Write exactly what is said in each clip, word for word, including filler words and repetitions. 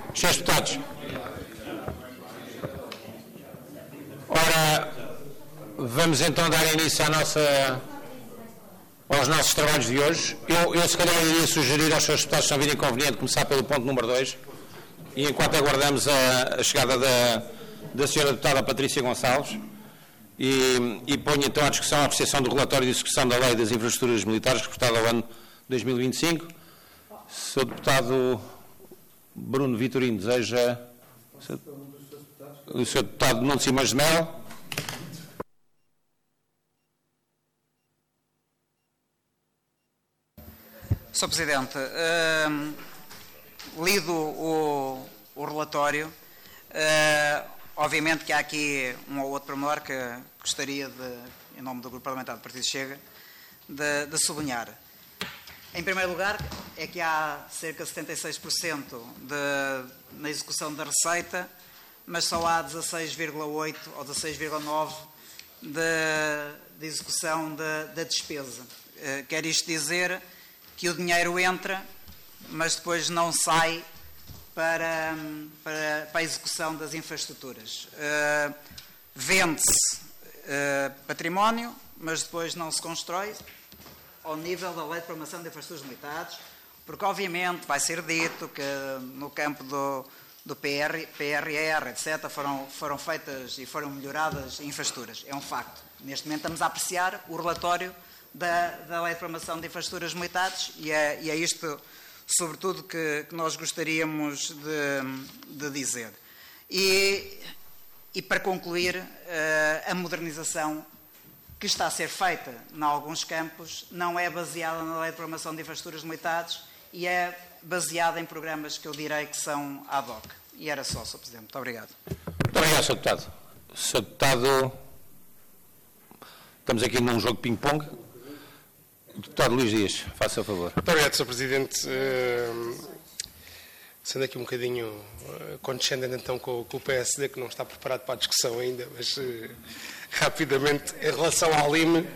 Senhores Deputados, ora, vamos então dar início à nossa, aos nossos trabalhos de hoje. Eu, eu se calhar iria sugerir aos senhores deputados, se não vir inconveniente, começar pelo ponto número dois, e enquanto aguardamos a, a chegada da, da senhora deputada Patrícia Gonçalves, e, e ponho então à discussão a apreciação do relatório de execução da Lei das Infraestruturas Militares, reportada ao ano dois mil e vinte e cinco. Senhor Deputado Bruno Vitorino, deseja... O senhor Deputado Nuno Simões de Melo. senhor Presidente, uh, lido o, o relatório, uh, obviamente que há aqui um ou outro pormenor que gostaria de, em nome do Grupo Parlamentar do Partido Chega, de, de sublinhar. Em primeiro lugar, é que há cerca de setenta e seis por cento de, na execução da receita, mas só há dezasseis vírgula oito por cento ou dezasseis vírgula nove por cento de, de execução da de, de despesa. Uh, quer isto dizer que o dinheiro entra, mas depois não sai para, para, para a execução das infraestruturas. Uh, Vende-se uh, património, mas depois não se constrói ao nível da Lei de Programação de Infraestruturas Militares, porque obviamente vai ser dito que no campo do, do P R, P R R, etcétera, foram, foram feitas e foram melhoradas infraestruturas. É um facto. Neste momento estamos a apreciar o relatório da, da Lei de Programação de Infraestruturas Militares e é, e é isto, sobretudo, que, que nós gostaríamos de, de dizer. E, e para concluir, a modernização que está a ser feita em alguns campos não é baseada na Lei de Programação de Infraestruturas Militares e é baseada em programas que eu direi que são ad hoc. E era só, senhor Presidente. Muito obrigado. Muito obrigado, senhor Deputado. senhor Deputado, estamos aqui num jogo de ping-pong. Deputado Luís Dias, faça o favor. Muito obrigado, senhor Presidente. Uh, sendo aqui um bocadinho uh, condescendente então com, com o P S D, que não está preparado para a discussão ainda, mas uh, rapidamente, em relação ao L I M, uh,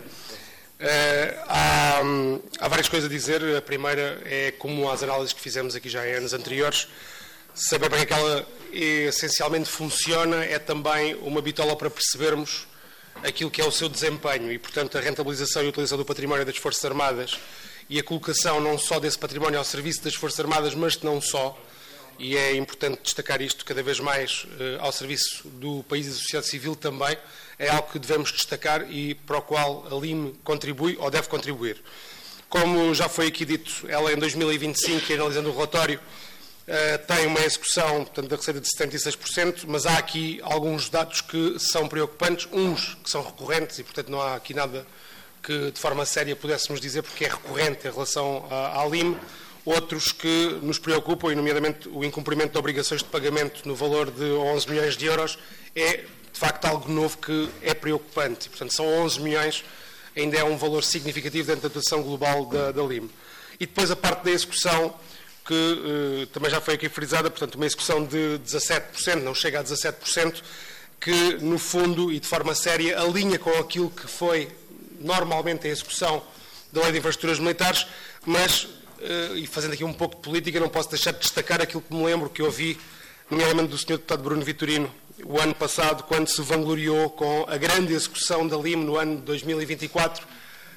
há, um, há várias coisas a dizer. A primeira é como as análises que fizemos aqui já em anos anteriores, saber para que ela essencialmente funciona é também uma bitola para percebermos aquilo que é o seu desempenho e, portanto, a rentabilização e a utilização do património das Forças Armadas e a colocação não só desse património ao serviço das Forças Armadas, mas não só, e é importante destacar isto cada vez mais eh, ao serviço do país e da sociedade civil também, é algo que devemos destacar e para o qual a L I M contribui ou deve contribuir. Como já foi aqui dito, ela em dois mil e vinte e cinco, analisando o relatório, Uh, tem uma execução, portanto, da receita de setenta e seis por cento, mas há aqui alguns dados que são preocupantes, uns que são recorrentes e, portanto, não há aqui nada que de forma séria pudéssemos dizer porque é recorrente em relação à, à L I M, outros que nos preocupam, e nomeadamente o incumprimento de obrigações de pagamento no valor de onze milhões de euros, é de facto algo novo que é preocupante, e, portanto, são onze milhões, ainda é um valor significativo dentro da dotação global da, da L I M. E depois a parte da execução, que uh, também já foi aqui frisada, portanto, uma execução de dezassete por cento, não chega a dezassete por cento, que, no fundo, e de forma séria, alinha com aquilo que foi normalmente a execução da Lei de Infraestruturas Militares, mas, uh, e fazendo aqui um pouco de política, não posso deixar de destacar aquilo que me lembro que ouvi, nomeadamente do senhor Deputado Bruno Vitorino, o ano passado, quando se vangloriou com a grande execução da L I M no ano de dois mil e vinte e quatro,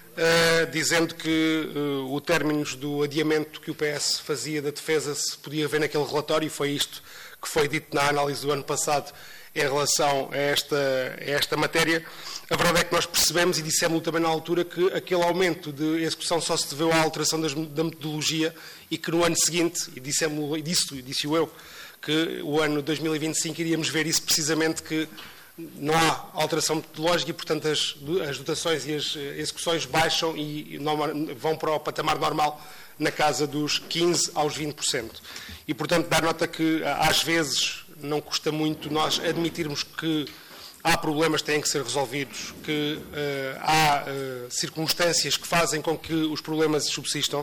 Uh, dizendo que uh, o término do adiamento que o P S fazia da defesa se podia ver naquele relatório, e foi isto que foi dito na análise do ano passado em relação a esta, a esta matéria. A verdade é que nós percebemos, e dissemos também na altura, que aquele aumento de execução só se deveu à alteração das, da metodologia e que no ano seguinte, e dissemos, disse, disse eu, que o ano dois mil e vinte e cinco iríamos ver isso precisamente, que não há alteração metodológica e, portanto, as, as dotações e as execuções baixam e vão para o patamar normal na casa dos quinze aos vinte por cento. E, portanto, dar nota que, às vezes, não custa muito nós admitirmos que há problemas que têm que ser resolvidos, que uh, há uh, circunstâncias que fazem com que os problemas subsistam,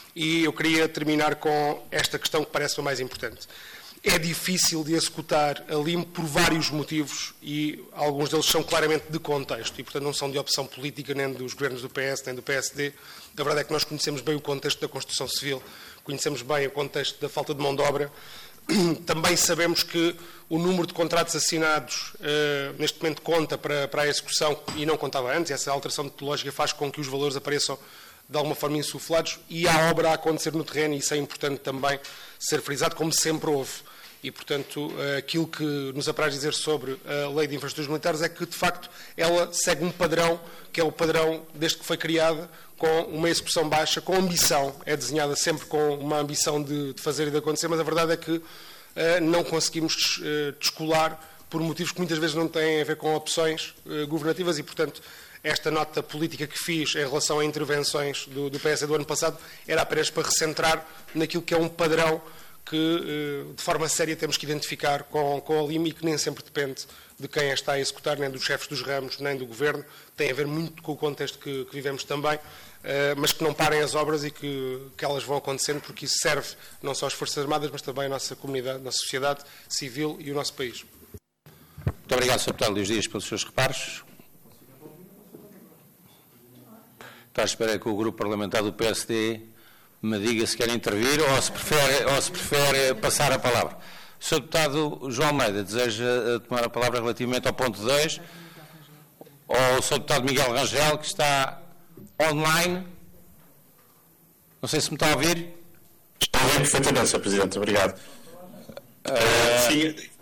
e eu queria terminar com esta questão que parece a mais importante. É difícil de executar a L I M por vários motivos e alguns deles são claramente de contexto e, portanto, não são de opção política nem dos governos do P S nem do P S D. A verdade é que nós conhecemos bem o contexto da construção civil, conhecemos bem o contexto da falta de mão de obra, Também sabemos que o número de contratos assinados uh, neste momento conta para, para a execução e não contava antes. Essa alteração metodológica faz com que os valores apareçam de alguma forma insuflados e há obra a acontecer no terreno, e isso é importante também ser frisado, como sempre houve. E, portanto, uh, aquilo que nos apraz dizer sobre a Lei de Infraestruturas Militares é que, de facto, ela segue um padrão, que é o padrão desde que foi criada, com uma execução baixa, com ambição. É desenhada sempre com uma ambição de, de fazer e de acontecer, mas a verdade é que uh, não conseguimos uh, descolar por motivos que muitas vezes não têm a ver com opções uh, governativas e, portanto, esta nota política que fiz em relação a intervenções do, do P S do ano passado era apenas para recentrar naquilo que é um padrão que, uh, de forma séria, temos que identificar com, com a L I M e que nem sempre depende de quem a está a executar, nem dos chefes dos ramos, nem do Governo. Tem a ver muito com o contexto que, que vivemos também. Uh, mas que não parem as obras e que, que elas vão acontecendo, porque isso serve não só às Forças Armadas, mas também à nossa comunidade, à nossa sociedade civil e o nosso país. Muito obrigado, senhor Deputado Luís Dias, pelos seus reparos. Estou à espera que o Grupo Parlamentar do P S D me diga se quer intervir ou se prefere, ou se prefere passar a palavra. O senhor Deputado João Almeida deseja tomar a palavra relativamente ao ponto dois, ou o senhor Deputado Miguel Rangel, que está online. Não sei se me está a ouvir. Está a ouvir perfeitamente, senhor Presidente. Obrigado. Uh, Sim.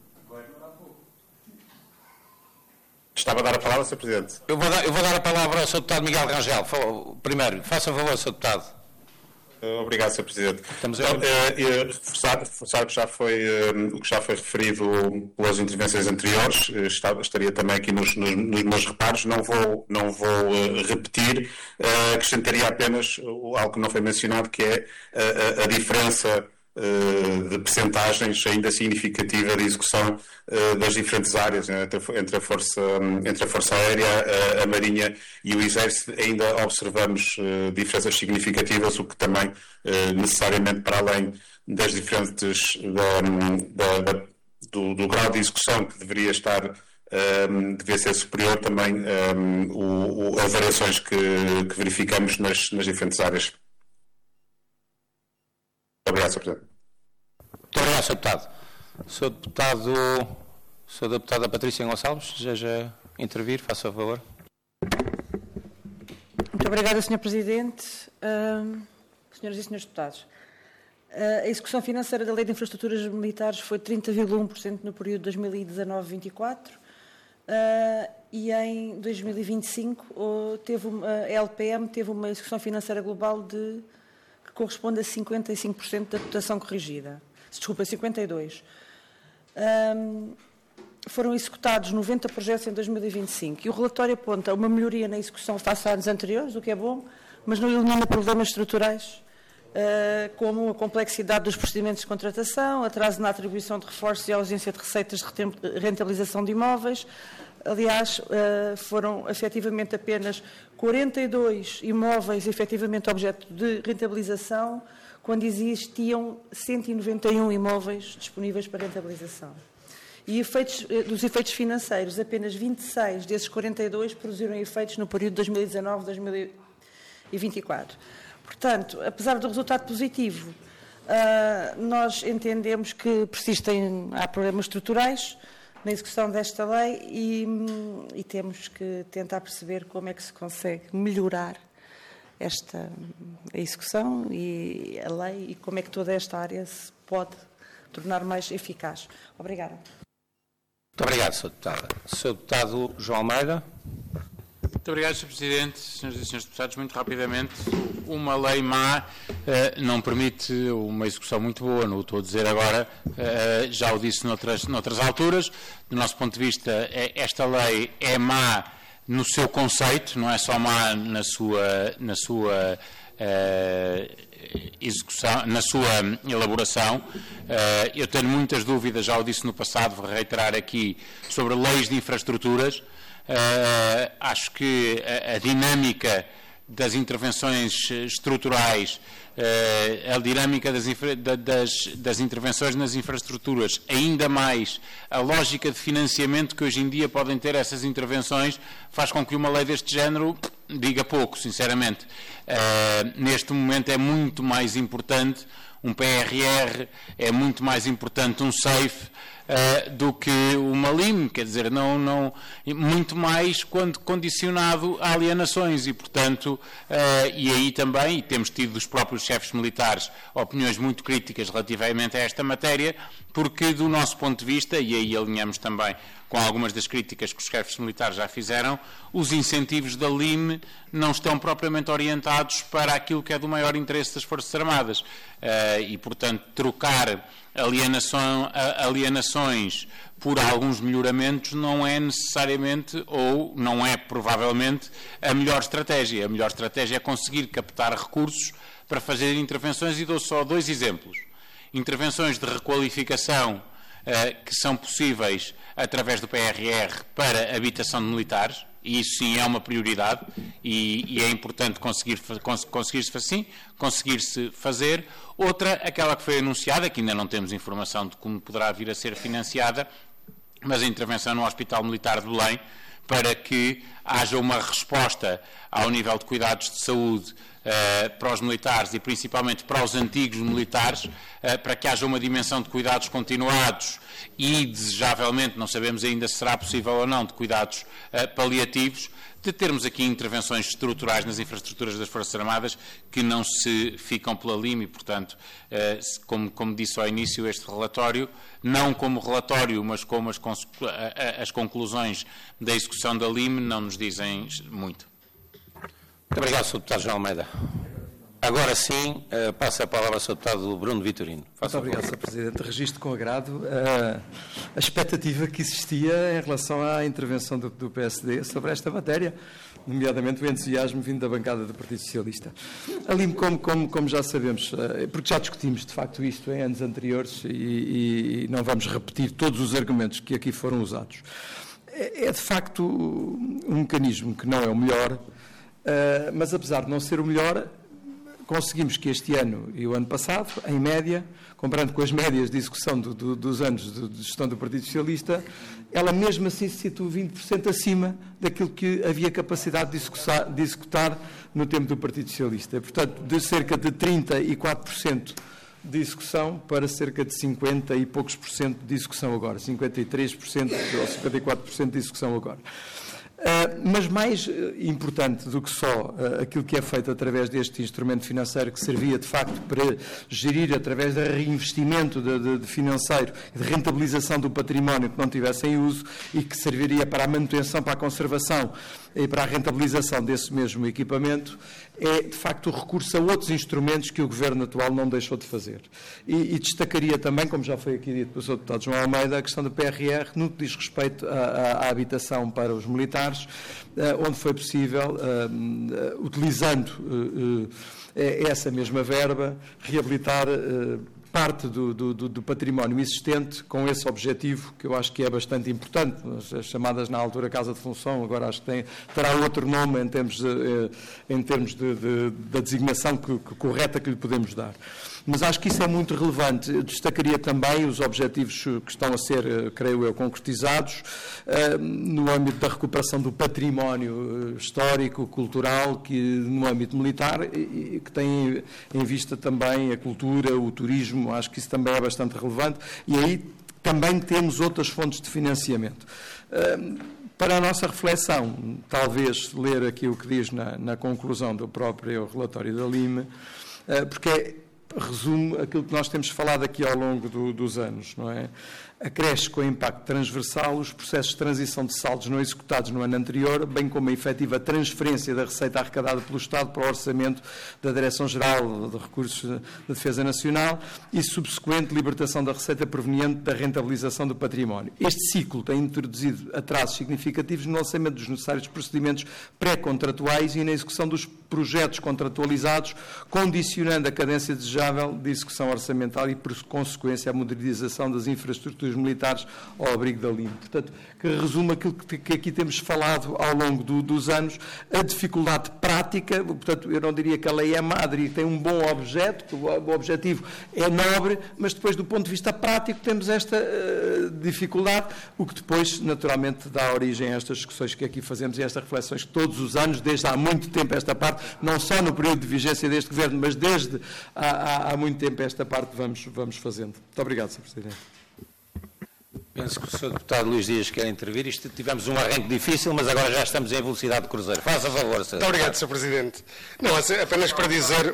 Estava a dar a palavra, senhor Presidente. Eu vou dar, eu vou dar a palavra ao senhor Deputado Miguel Rangel. Primeiro, faça favor, senhor Deputado. Obrigado, senhor Presidente. Estamos então, uh, reforçar, reforçar que já foi, uh, o que já foi referido pelas intervenções anteriores, uh, está, estaria também aqui nos, nos, nos meus reparos, não vou, não vou uh, repetir, uh, acrescentaria apenas uh, algo que não foi mencionado, que é uh, a, a diferença uh, de percentagens ainda significativa de execução uh, das diferentes áreas, né, entre, entre, a força, entre a Força Aérea, a, a Marinha e o Exército. Ainda observamos uh, diferenças significativas, o que também uh, necessariamente, para além das diferentes da, da, da, do, do grau de execução que deveria estar um, devia ser superior, também um, o, o, as variações que, que verificamos nas, nas diferentes áreas. Obrigado, senhor Presidente. Muito obrigado, senhor Deputado. senhor Deputado, senhora Deputada Patrícia Gonçalves, deseja intervir, faça favor. Muito obrigada, senhor Presidente. Uh, senhoras e senhores deputados, uh, a execução financeira da Lei de Infraestruturas Militares foi de trinta vírgula um por cento no período dois mil e dezanove a vinte e quatro uh, e em dois mil e vinte e cinco uh, teve uma, a L P M teve uma execução financeira global de, que corresponde a cinquenta e cinco por cento da dotação corrigida. Desculpa, cinquenta e dois por cento. Um, foram executados noventa projetos em dois mil e vinte e cinco e o relatório aponta uma melhoria na execução face a anos anteriores, o que é bom, mas não elimina problemas estruturais, uh, como a complexidade dos procedimentos de contratação, atraso na atribuição de reforços e ausência de receitas de rentabilização de imóveis. Aliás, uh, foram efetivamente apenas quarenta e dois imóveis efetivamente objeto de rentabilização, quando existiam cento e noventa e um imóveis disponíveis para rentabilização. E efeitos, dos efeitos financeiros, apenas vinte e seis desses quarenta e dois produziram efeitos no período de dois mil e dezanove a dois mil e vinte e quatro. Portanto, apesar do resultado positivo, uh, nós entendemos que persistem, há problemas estruturais na execução desta lei e, e temos que tentar perceber como é que se consegue melhorar esta a execução e a lei e como é que toda esta área se pode tornar mais eficaz. Obrigada. Muito obrigado, senhor Deputado. senhor Deputado João Almeida. Muito obrigado, senhor Presidente. Senhoras e senhores deputados, muito rapidamente, uma lei má uh, não permite uma execução muito boa, não o estou a dizer agora, uh, já o disse noutras, noutras alturas. Do nosso ponto de vista, esta lei é má no seu conceito, não é só má na sua, na sua uh, execução, na sua elaboração. Uh, eu tenho muitas dúvidas, já o disse no passado, vou reiterar aqui, sobre leis de infraestruturas. Uh, acho que a, a dinâmica das intervenções estruturais, uh, a dinâmica das, das, das intervenções nas infraestruturas, ainda mais a lógica de financiamento que hoje em dia podem ter essas intervenções, faz com que uma lei deste género diga pouco, sinceramente. Uh, neste momento é muito mais importante um P R R é muito mais importante um safe uh, do que uma L I M, quer dizer, não, não, muito mais quando condicionado a alienações e, portanto, uh, e aí também, e temos tido dos próprios chefes militares opiniões muito críticas relativamente a esta matéria, porque do nosso ponto de vista, e aí alinhamos também com algumas das críticas que os chefes militares já fizeram, os incentivos da L I M não estão propriamente orientados para aquilo que é do maior interesse das Forças Armadas. Uh, e, portanto, trocar alienação, alienações por alguns melhoramentos não é necessariamente, ou não é provavelmente, a melhor estratégia. A melhor estratégia é conseguir captar recursos para fazer intervenções, e dou só dois exemplos. Intervenções de requalificação uh, que são possíveis através do P R R para habitação de militares, e isso sim é uma prioridade, e, e é importante conseguir, cons, conseguir-se assim, conseguir-se fazer. Outra, aquela que foi anunciada, que ainda não temos informação de como poderá vir a ser financiada, mas a intervenção no Hospital Militar de Belém, para que haja uma resposta ao nível de cuidados de saúde uh, para os militares e principalmente para os antigos militares, uh, para que haja uma dimensão de cuidados continuados e, desejavelmente, não sabemos ainda se será possível ou não, de cuidados uh, paliativos, de termos aqui intervenções estruturais nas infraestruturas das Forças Armadas que não se ficam pela L I M e, portanto, uh, como, como disse ao início, este relatório, não como relatório, mas como as, as conclusões da execução da L I M, não nos dizem muito. Muito obrigado, senhor Deputado João Almeida. Agora sim, uh, passa a palavra ao senhor Deputado Bruno Vitorino. Muito obrigado, senhor Presidente. Registro com agrado uh, a expectativa que existia em relação à intervenção do, do P S D sobre esta matéria, nomeadamente o entusiasmo vindo da bancada do Partido Socialista. A L I M, como, como, como já sabemos, uh, porque já discutimos de facto isto em anos anteriores e, e não vamos repetir todos os argumentos que aqui foram usados, é, é de facto um mecanismo que não é o melhor, uh, mas apesar de não ser o melhor, conseguimos que este ano e o ano passado, em média, comparando com as médias de execução do, do, dos anos de, de gestão do Partido Socialista, ela mesmo assim se situa vinte por cento acima daquilo que havia capacidade de executar, de executar no tempo do Partido Socialista. Portanto, de cerca de trinta e quatro por cento de execução para cerca de cinquenta e poucos por cento de execução agora, cinquenta e três por cento ou cinquenta e quatro por cento de execução agora. Uh, mas mais uh, importante do que só uh, aquilo que é feito através deste instrumento financeiro, que servia de facto para gerir através de reinvestimento de, de, de financeiro e de rentabilização do património que não tivesse em uso e que serviria para a manutenção, para a conservação e para a rentabilização desse mesmo equipamento, é de facto o recurso a outros instrumentos que o Governo atual não deixou de fazer. E, e destacaria também, como já foi aqui dito pelo senhor Deputado João Almeida, a questão do P R R no que diz respeito à, à, à habitação para os militares, uh, onde foi possível, uh, uh, utilizando uh, uh, essa mesma verba, reabilitar uh, parte do, do, do património existente com esse objetivo, que eu acho que é bastante importante. As chamadas na altura Casa de Função, agora acho que tem, terá outro nome em termos, de, em termos de, de, da designação que, que, correta que lhe podemos dar. Mas acho que isso é muito relevante. Eu destacaria também os objetivos que estão a ser, creio eu, concretizados no âmbito da recuperação do património histórico, cultural, que no âmbito militar, e que tem em vista também a cultura, o turismo. Acho que isso também é bastante relevante. E aí também temos outras fontes de financiamento. Para a nossa reflexão, talvez ler aqui o que diz na, na conclusão do próprio relatório da L I M, porque é resume aquilo que nós temos falado aqui ao longo do, dos anos, não é? Acresce com o impacto transversal os processos de transição de saldos não executados no ano anterior, bem como a efetiva transferência da receita arrecadada pelo Estado para o orçamento da Direção-Geral de Recursos da Defesa Nacional e subsequente libertação da receita proveniente da rentabilização do património. Este ciclo tem introduzido atrasos significativos no lançamento dos necessários procedimentos pré-contratuais e na execução dos projetos contratualizados, condicionando a cadência desejável de execução orçamental e, por consequência, a modernização das infraestruturas militares ao abrigo da L I M. Portanto, que resume aquilo que, que aqui temos falado ao longo do, dos anos, a dificuldade prática. Portanto, eu não diria que a lei é madre e tem um bom objeto, o, o objetivo é nobre, mas depois, do ponto de vista prático, temos esta uh, dificuldade, o que depois, naturalmente, dá origem a estas discussões que aqui fazemos e a estas reflexões que todos os anos, desde há muito tempo esta parte, não só no período de vigência deste Governo, mas desde há, há, há muito tempo esta parte vamos, vamos fazendo. Muito obrigado, senhor Presidente. Penso que o senhor Deputado Luís Dias quer intervir. Isto, tivemos um arranque difícil, mas agora já estamos em velocidade de cruzeiro. Faça favor, senhor. Muito obrigado, senhor Presidente. Não, apenas para dizer...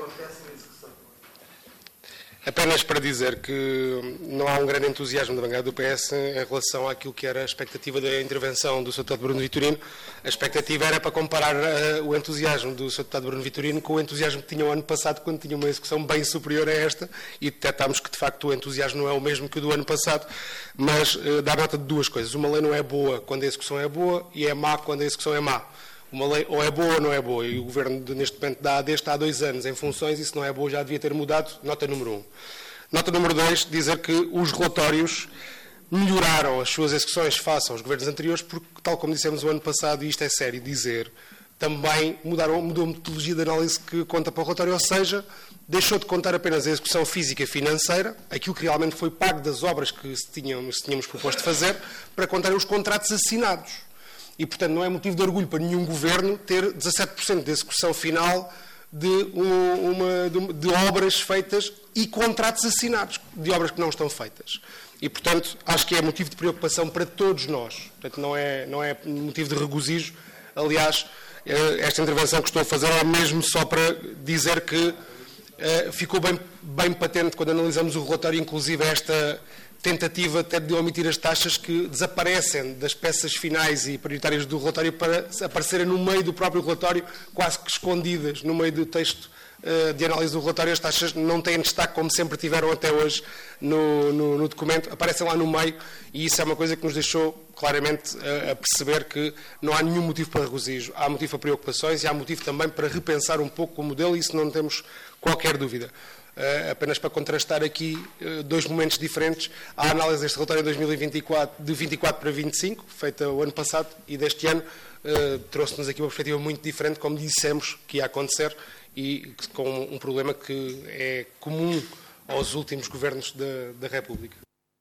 Apenas para dizer que não há um grande entusiasmo da bancada do P S em relação àquilo que era a expectativa da intervenção do senhor Deputado Bruno Vitorino. A expectativa era para comparar uh, o entusiasmo do senhor Deputado Bruno Vitorino com o entusiasmo que tinha o ano passado, quando tinha uma execução bem superior a esta, e detectámos que, de facto, o entusiasmo não é o mesmo que o do ano passado, mas uh, dá nota de duas coisas. Uma lei não é boa quando a execução é boa e é má quando a execução é má. Uma lei ou é boa ou não é boa, e o Governo neste momento da A D está há dois anos em funções, e se não é boa já devia ter mudado. Nota número um. Nota número dois, dizer que os relatórios melhoraram as suas execuções face aos governos anteriores, porque, tal como dissemos o ano passado, e isto é sério dizer, também mudaram, mudou a metodologia de análise que conta para o relatório, ou seja, deixou de contar apenas a execução física e financeira, aquilo que realmente foi pago das obras que se tínhamos, se tínhamos proposto fazer, para contar os contratos assinados. E, portanto, não é motivo de orgulho para nenhum governo ter dezassete por cento de execução final de, um, uma, de, de obras feitas e contratos assinados de obras que não estão feitas. E, portanto, acho que é motivo de preocupação para todos nós. Portanto, não é, não é motivo de regozijo. Aliás, esta intervenção que estou a fazer é mesmo só para dizer que uh, ficou bem, bem patente quando analisamos o relatório, inclusive esta tentativa até de omitir as taxas que desaparecem das peças finais e prioritárias do relatório para aparecerem no meio do próprio relatório, quase que escondidas no meio do texto uh, de análise do relatório. As taxas não têm destaque, como sempre tiveram até hoje no, no, no documento, aparecem lá no meio, e isso é uma coisa que nos deixou claramente uh, a perceber que não há nenhum motivo para regozijo. Há motivo para preocupações e há motivo também para repensar um pouco o modelo, e isso não temos qualquer dúvida. Uh, apenas para contrastar aqui uh, dois momentos diferentes, a análise deste relatório de dois mil e vinte e quatro, de vinte e quatro para vinte e cinco, feita o ano passado, e deste ano, uh, trouxe-nos aqui uma perspectiva muito diferente, como dissemos que ia acontecer, e com um problema que é comum aos últimos governos da, da República.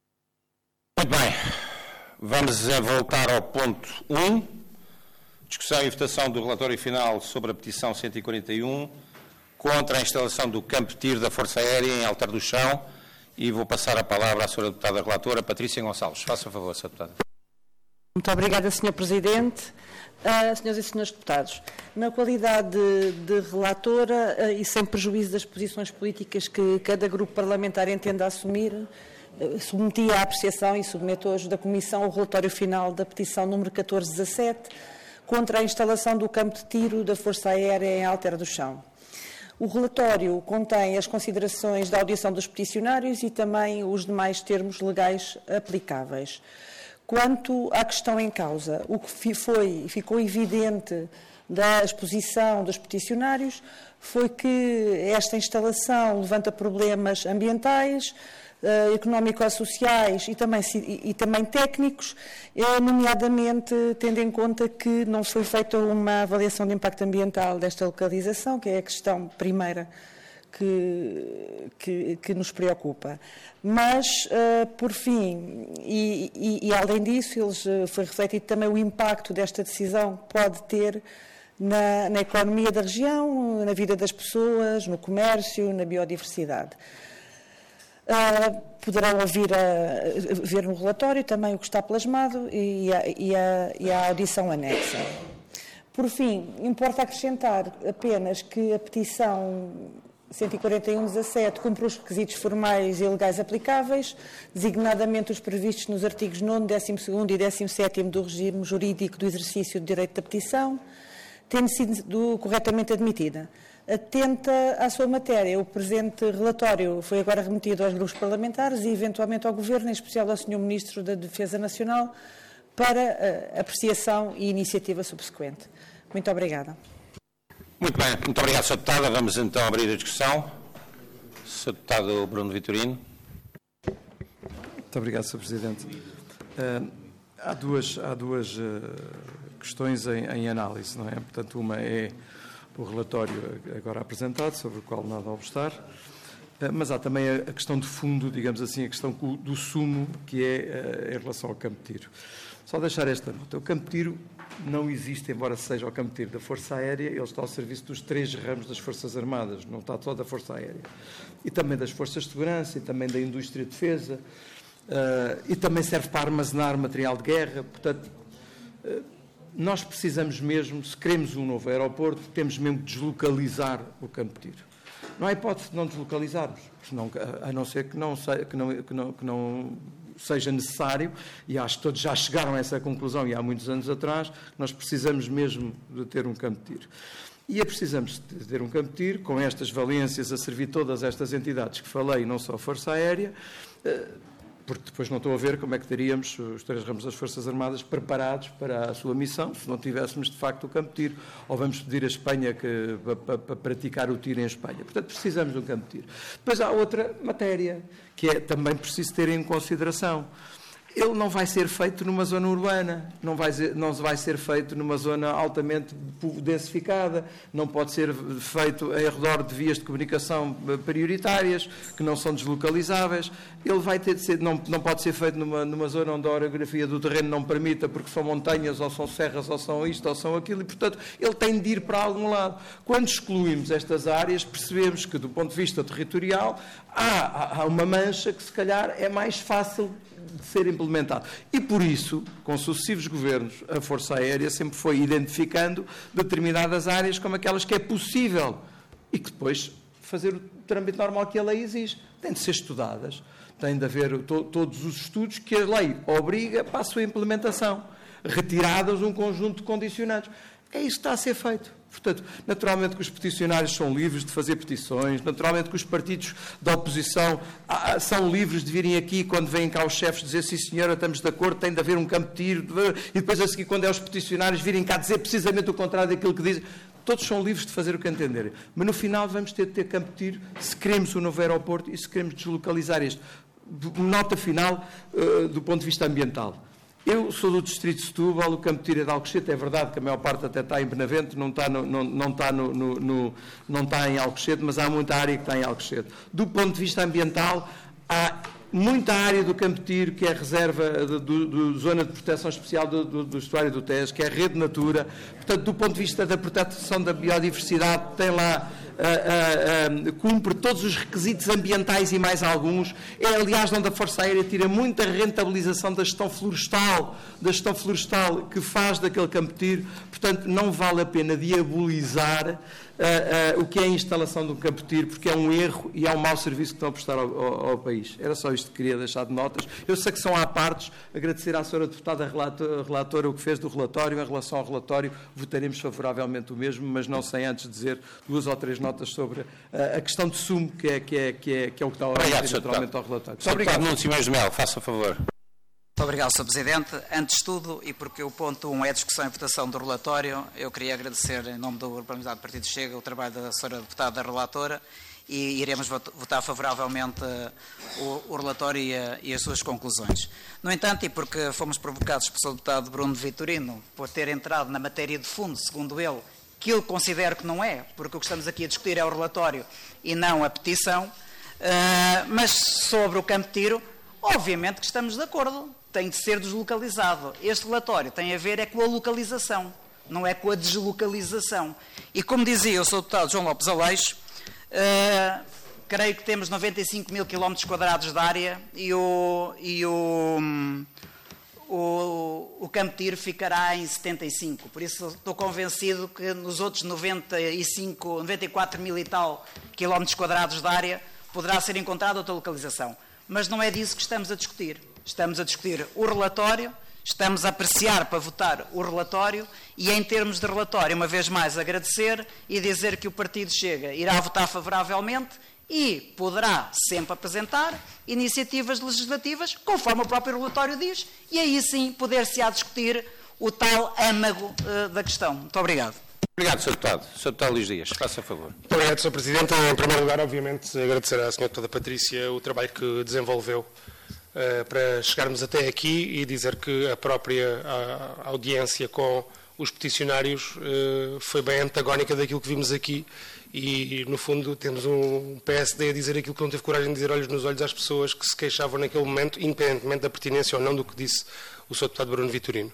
Muito bem. Vamos voltar ao ponto um. Discussão e votação do relatório final sobre a petição cento e quarenta e um, contra a instalação do campo de tiro da Força Aérea em Alter do Chão, e vou passar a palavra à senhora deputada relatora, Patrícia Gonçalves. Faça favor, senhora deputada. Muito obrigada, senhor Presidente. Uh, senhoras e senhores deputados, na qualidade de, de relatora uh, e sem prejuízo das posições políticas que cada grupo parlamentar entenda assumir, uh, submeti à apreciação e submeto hoje da Comissão o relatório final da petição número catorze dezassete, contra a instalação do campo de tiro da Força Aérea em Alter do Chão. O relatório contém as considerações da audição dos peticionários e também os demais termos legais aplicáveis. Quanto à questão em causa, o que foi, ficou evidente da exposição dos peticionários foi que esta instalação levanta problemas ambientais, Uh, económico-sociais e também, e, e também técnicos, uh, nomeadamente tendo em conta que não foi feita uma avaliação de impacto ambiental desta localização, que é a questão primeira que, que, que nos preocupa. Mas, uh, por fim, e, e, e além disso, eles, uh, foi refletido também o impacto desta decisão que pode ter na, na economia da região, na vida das pessoas, no comércio, na biodiversidade. Uh, poderão ouvir a, ver no relatório também o que está plasmado e a, e, a, e a audição anexa. Por fim, importa acrescentar apenas que a petição cento e quarenta e um dezassete cumpre os requisitos formais e legais aplicáveis, designadamente os previstos nos artigos nono, décimo segundo e décimo sétimo do regime jurídico do exercício do direito da petição, tendo sido corretamente admitida. Atenta à sua matéria, o presente relatório foi agora remetido aos grupos parlamentares e, eventualmente, ao Governo, em especial ao senhor Ministro da Defesa Nacional, para uh, apreciação e iniciativa subsequente. Muito obrigada. Muito bem, muito obrigado, senhora Deputada. Vamos então abrir a discussão. senhor Deputado Bruno Vitorino. Muito obrigado, senhor Presidente. Uh, há duas, há duas uh, questões em, em análise, não é? Portanto, uma é o relatório agora apresentado, sobre o qual nada a obstar, mas há também a questão de fundo, digamos assim, a questão do sumo, que é em relação ao campo de tiro. Só deixar esta nota. O campo de tiro não existe, embora seja o campo de tiro da Força Aérea, ele está ao serviço dos três ramos das Forças Armadas, não está só da Força Aérea. E também das Forças de Segurança, e também da Indústria de Defesa, uh, e também serve para armazenar material de guerra. Portanto, uh, nós precisamos mesmo, se queremos um novo aeroporto, temos mesmo que deslocalizar o campo de tiro. Não há hipótese de não deslocalizarmos, senão, a não ser que não, que não, que não, que não seja necessário, e acho que todos já chegaram a essa conclusão, e há muitos anos atrás, nós precisamos mesmo de ter um campo de tiro. E é precisamos de ter um campo de tiro, com estas valências a servir todas estas entidades que falei, não só a Força Aérea, porque depois não estou a ver como é que teríamos os três ramos das Forças Armadas preparados para a sua missão, se não tivéssemos de facto o campo de tiro, ou vamos pedir à Espanha que, para, para praticar o tiro em Espanha. Portanto, precisamos de um campo de tiro. Depois há outra matéria, que é também preciso ter em consideração. Ele não vai ser feito numa zona urbana, não vai, não vai ser feito numa zona altamente densificada, não pode ser feito em redor de vias de comunicação prioritárias, que não são deslocalizáveis. Ele vai ter de ser, não, não pode ser feito numa, numa zona onde a orografia do terreno não permita, porque são montanhas, ou são serras, ou são isto, ou são aquilo, e, portanto, ele tem de ir para algum lado. Quando excluímos estas áreas, percebemos que, do ponto de vista territorial, há, há uma mancha que, se calhar, é mais fácil de ser implementado. E, por isso, com sucessivos governos, a Força Aérea sempre foi identificando determinadas áreas como aquelas que é possível e que depois fazer o trâmite normal que a lei exige. Têm de ser estudadas, têm de haver to todos os estudos que a lei obriga para a sua implementação, retiradas um conjunto de condicionantes. É isso que está a ser feito. Portanto, naturalmente que os peticionários são livres de fazer petições, naturalmente que os partidos da oposição ah, são livres de virem aqui, quando vêm cá os chefes, dizer sim senhora, estamos de acordo, tem de haver um campo de tiro, e depois a seguir, quando é os peticionários, virem cá dizer precisamente o contrário daquilo que dizem. Todos são livres de fazer o que entenderem. Mas no final vamos ter de ter campo de tiro se queremos um novo aeroporto e se queremos deslocalizar este. Nota final uh, do ponto de vista ambiental. Eu sou do distrito de Setúbal, o campo de tiro é de Alcochete, é verdade que a maior parte até está em Benavente, não está, no, não, não está, no, no, no, não está em Alcochete, mas há muita área que está em Alcochete. Do ponto de vista ambiental, há muita área do campo de tiro que é reserva do, do, do zona de proteção especial do, do, do estuário do Tejo, que é a rede Natura. Portanto, do ponto de vista da proteção da biodiversidade, tem lá, uh, uh, uh, cumpre todos os requisitos ambientais e mais alguns. É, aliás, onde a Força Aérea tira muita rentabilização da gestão florestal, da gestão florestal que faz daquele campo de tiro. Portanto, não vale a pena diabolizar Uh, uh, o que é a instalação de um campo de tiro, porque é um erro e é um mau serviço que estão a prestar ao, ao, ao país. Era só isto que queria deixar de notas. Eu sei que são à partes, agradecer à senhora deputada relatora, relatora o que fez do relatório. Em relação ao relatório, votaremos favoravelmente o mesmo, mas não sem antes dizer duas ou três notas sobre uh, a questão de sumo, que é, que é, que é, que é o que está a obrigar naturalmente ao relatório. Muito obrigado. Nuno Simões de Melo, faça favor. Muito obrigado, senhor Presidente. Antes de tudo, e porque o ponto um é a discussão e votação do relatório, eu queria agradecer, em nome do Grupo Parlamentar do Partido Chega, o trabalho da senhora deputada relatora, e iremos votar favoravelmente o, o relatório e, a, e as suas conclusões. No entanto, e porque fomos provocados pelo senhor deputado Bruno Vitorino por ter entrado na matéria de fundo, segundo ele, que eu considero que não é, porque o que estamos aqui a discutir é o relatório e não a petição, uh, mas sobre o campo de tiro, obviamente que estamos de acordo. Tem de ser deslocalizado. Este relatório tem a ver é com a localização, não é com a deslocalização. E como dizia o senhor deputado João Lopes Aleixo, uh, creio que temos noventa e cinco mil quilómetros quadrados de área e o, e o, um, o, o campo de tiro ficará em setenta e cinco. Por isso estou convencido que nos outros noventa e cinco, noventa e quatro mil e tal quilómetros quadrados de área poderá ser encontrada outra localização. Mas não é disso que estamos a discutir. Estamos a discutir o relatório, estamos a apreciar para votar o relatório e, em termos de relatório, uma vez mais agradecer e dizer que o Partido Chega irá votar favoravelmente e poderá sempre apresentar iniciativas legislativas, conforme o próprio relatório diz, e aí sim poder-se-á discutir o tal âmago uh, da questão. Muito obrigado. Obrigado, senhor Deputado. senhor Deputado Luís Dias, faça favor. Muito obrigado, senhor Presidente. Em primeiro lugar, obviamente, agradecer à senhora Deputada Patrícia o trabalho que desenvolveu Uh, para chegarmos até aqui e dizer que a própria a, a audiência com os peticionários uh, foi bem antagónica daquilo que vimos aqui e, no fundo, temos um P S D a dizer aquilo que não teve coragem de dizer olhos nos olhos às pessoas que se queixavam naquele momento, independentemente da pertinência ou não do que disse o senhor Deputado Bruno Vitorino.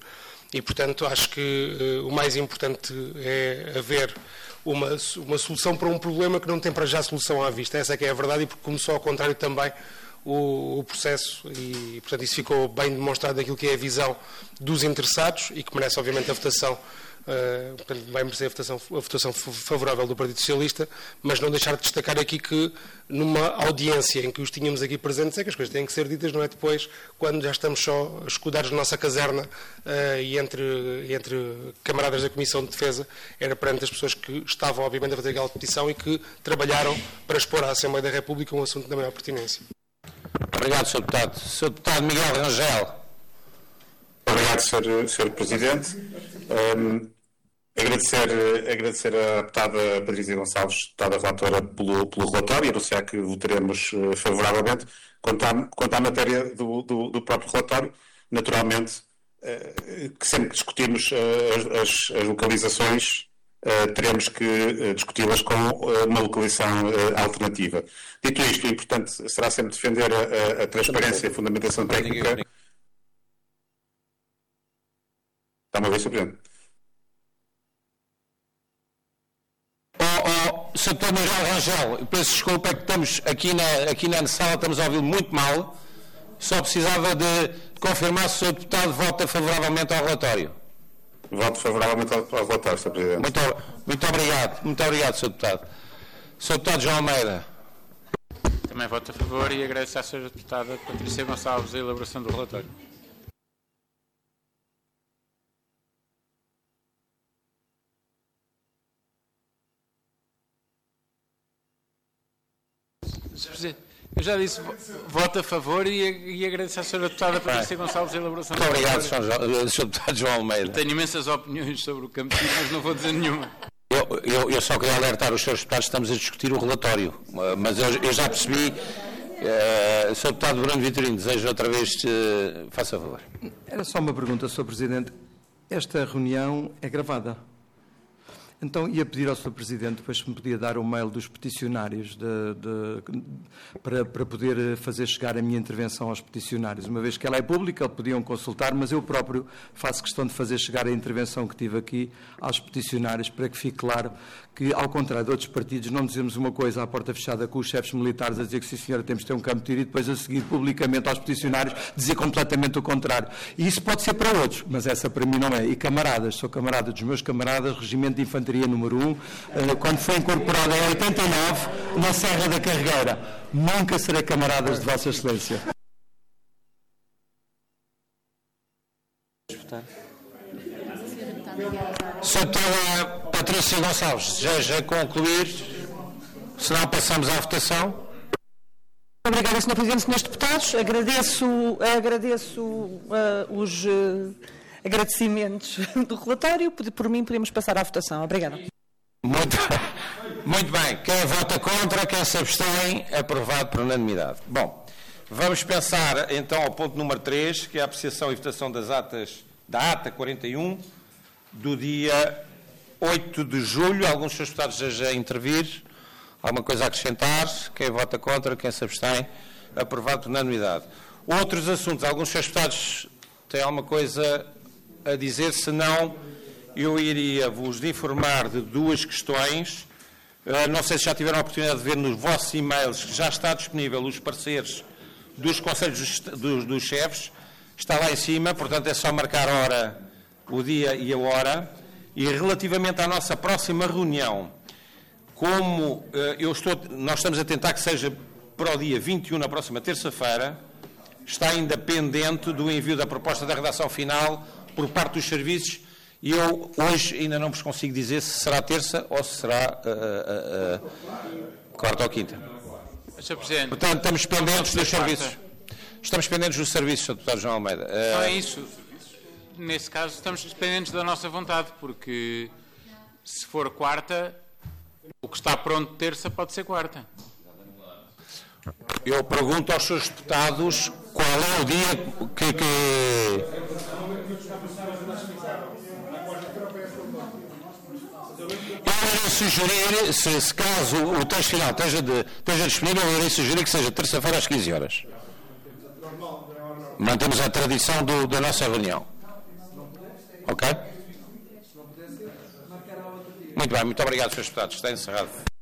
e, portanto, acho que uh, o mais importante é haver uma, uma solução para um problema que não tem para já solução à vista. Essa é que é a verdade, e porque começou ao contrário também o, o processo, e, portanto, isso ficou bem demonstrado naquilo que é a visão dos interessados e que merece, obviamente, a votação. Uh, portanto, vai merecer a votação, a votação favorável do Partido Socialista, mas não deixar de destacar aqui que numa audiência em que os tínhamos aqui presentes é que as coisas têm que ser ditas, não é depois, quando já estamos só escudados na nossa caserna uh, e entre, entre camaradas da Comissão de Defesa, era perante as pessoas que estavam, obviamente, a fazer aquela petição e que trabalharam para expor à Assembleia da República um assunto da maior pertinência. Obrigado, senhor Deputado. senhor Deputado Miguel Rangel. Obrigado, senhor senhor Presidente. Um, agradecer, agradecer à deputada Patrícia Gonçalves, deputada relatora, pelo, pelo relatório, e anunciar que votaremos uh, favoravelmente. Quanto à, quanto à matéria do, do, do próprio relatório, naturalmente, uh, que sempre que discutimos uh, as, as localizações, uh, teremos que uh, discuti-las com uh, uma localização uh, alternativa. Dito isto, o importante será sempre defender a, a, a transparência e a fundamentação técnica. Está-me a ver, senhor Presidente? Oh, oh, senhor Deputado Miguel Rangel, peço desculpa, é que estamos aqui na, aqui na sala, estamos a ouvir muito mal. Só precisava de confirmar se o senhor Deputado vota favoravelmente ao relatório. Voto favoravelmente ao, ao relatório, senhor Presidente. Muito, muito obrigado, muito obrigado, senhor Deputado. senhor Deputado João Almeida. Também voto a favor e agradeço à senhora Deputada Patrícia Gonçalves a elaboração do relatório. Eu já disse, voto a favor e, e agradeço à senhora Deputada Patrícia Gonçalves a elaboração do relatório. Muito obrigado, senhor Deputado João Almeida. Tenho imensas opiniões sobre o campo, mas não vou dizer nenhuma. Eu, eu, eu só queria alertar os senhores deputados, estamos a discutir o relatório, mas eu, eu já percebi. Uh, senhor Deputado Bruno Vitorino, desejo outra vez, uh, faça favor. Era só uma pergunta, senhor Presidente. Esta reunião é gravada. Então ia pedir ao senhor Presidente, depois se me podia dar o mail dos peticionários de, de, para, para poder fazer chegar a minha intervenção aos peticionários. Uma vez que ela é pública, podiam consultar, mas eu próprio faço questão de fazer chegar a intervenção que tive aqui aos peticionários, para que fique claro que, ao contrário de outros partidos, não dizemos uma coisa à porta fechada com os chefes militares a dizer que, sim senhora, temos de ter um campo de tiro, e depois a seguir publicamente aos peticionários dizer completamente o contrário. E isso pode ser para outros, mas essa para mim não é. E camaradas, sou camarada dos meus camaradas, Regimento de Infantaria número um, quando foi incorporado em oitenta e nove, na Serra da Carregueira. Nunca serei camaradas de Vossa Excelência. senhora Deputada Patrícia Gonçalves, deseja concluir? Se não, passamos à votação. Obrigada, senhor Presidente, senhores deputados. Agradeço, agradeço uh, os uh, agradecimentos do relatório. Por, por mim, podemos passar à votação. Obrigada. Muito, muito bem. Quem vota contra, quem se abstém, aprovado por unanimidade. Bom, vamos pensar então ao ponto número três, que é a apreciação e votação das atas, da ata quarenta e um, do dia oito de julho. Alguns dos deputados já intervir. Alguma coisa a acrescentar? Quem vota contra, quem se abstém, aprovado por unanimidade. Outros assuntos, alguns dos deputados têm alguma coisa a dizer? Se não, eu iria vos informar de duas questões. Uh, não sei se já tiveram a oportunidade de ver nos vossos e-mails, que já está disponível os pareceres dos conselhos dos, dos, dos chefes. Está lá em cima, portanto é só marcar a hora, o dia e a hora. E relativamente à nossa próxima reunião, como uh, eu estou, nós estamos a tentar que seja para o dia vinte e um, na próxima terça-feira, está ainda pendente do envio da proposta da redação final por parte dos serviços, e eu hoje ainda não vos consigo dizer se será terça ou se será uh, uh, uh, quarta ou quinta. senhor Presidente, portanto, estamos pendentes dos serviços. Estamos pendentes dos serviços, senhor Deputado João Almeida. Uh, Não é isso. Nesse caso, estamos dependentes da nossa vontade, porque se for quarta, o que está pronto terça pode ser quarta. Eu pergunto aos seus deputados qual é o dia que... que... Eu irei sugerir, se, se caso o texto final esteja, de, esteja disponível, eu irei sugerir que seja terça-feira às quinze horas. Mantemos a tradição do, da nossa reunião. Ok? Muito bem, muito obrigado, senhores Deputados. Está encerrado.